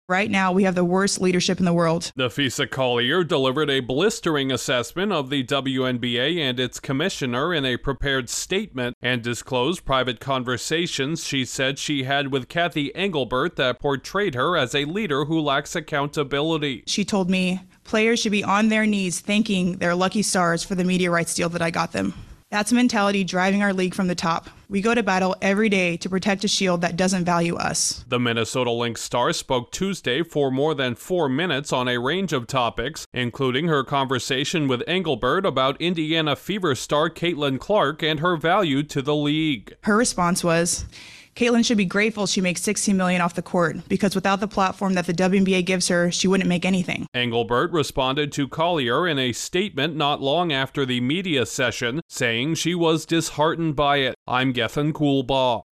Right now, we have the worst leadership in the world. Napheesa Collier delivered a blistering assessment of the WNBA and its commissioner in a prepared statement and disclosed private conversations she said she had with Cathy Engelbert that portrayed her as a leader who lacks accountability. She told me players should be on their knees thanking their lucky stars for the media rights deal that I got them. That's a mentality driving our league from the top. We go to battle every day to protect a shield that doesn't value us. The Minnesota Lynx star spoke Tuesday for more than 4 minutes on a range of topics, including her conversation with Engelbert about Indiana Fever star Caitlin Clark and her value to the league. Her response was, Caitlin should be grateful she makes $16 million off the court, because without the platform that the WNBA gives her, she wouldn't make anything. Engelbert responded to Collier in a statement not long after the media session, saying she was disheartened by it. I'm Gethin Coolbaugh.